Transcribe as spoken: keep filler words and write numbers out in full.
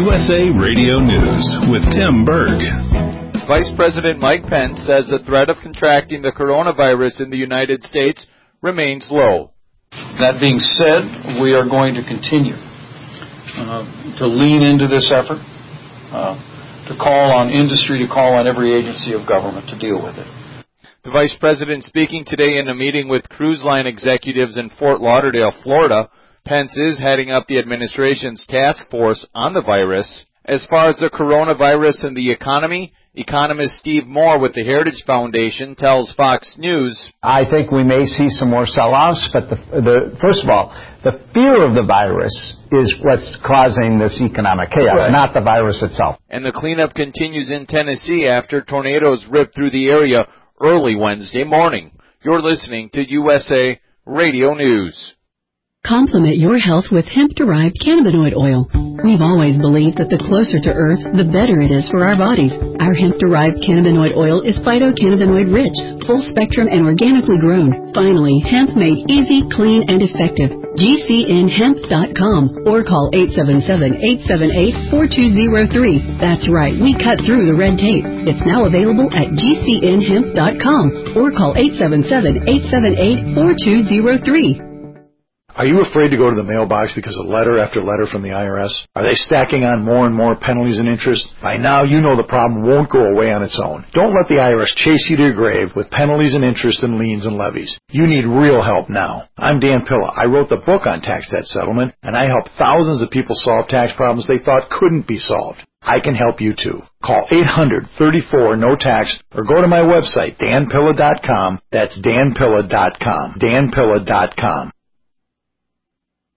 U S A Radio News with Tim Berg. Vice President Mike Pence says the threat of contracting the coronavirus in the United States remains low. That being said, we are going to continue uh, to lean into this effort, uh, to call on industry, to call on every agency of government to deal with it. The Vice President speaking today in a meeting with cruise line executives in Fort Lauderdale, Florida. Pence is heading up the administration's task force on the virus. As far as the coronavirus and the economy, economist Steve Moore with the Heritage Foundation tells Fox News, I think we may see some more sell-offs, but the, the, first of all, the fear of the virus is what's causing this economic chaos, right, not the virus itself. And the cleanup continues in Tennessee after tornadoes ripped through the area early Wednesday morning. You're listening to U S A Radio News. Complement your health with hemp-derived cannabinoid oil. We've always believed that the closer to Earth, the better it is for our bodies. Our hemp-derived cannabinoid oil is phytocannabinoid-rich, full-spectrum, and organically grown. Finally, hemp made easy, clean, and effective. G C N hemp dot com or call eight seven seven, eight seven eight, four two zero three. That's right, we cut through the red tape. It's now available at G C N hemp dot com or call eight seven seven, eight seven eight, four two zero three. Are you afraid to go to the mailbox because of letter after letter from the I R S? Are they stacking on more and more penalties and interest? By now, you know the problem won't go away on its own. Don't let the I R S chase you to your grave with penalties and interest and liens and levies. You need real help now. I'm Dan Pilla. I wrote the book on tax debt settlement, and I help thousands of people solve tax problems they thought couldn't be solved. I can help you too. Call eight hundred, thirty-four, no tax or go to my website, dan pilla dot com. That's dan pilla dot com. dan pilla dot com.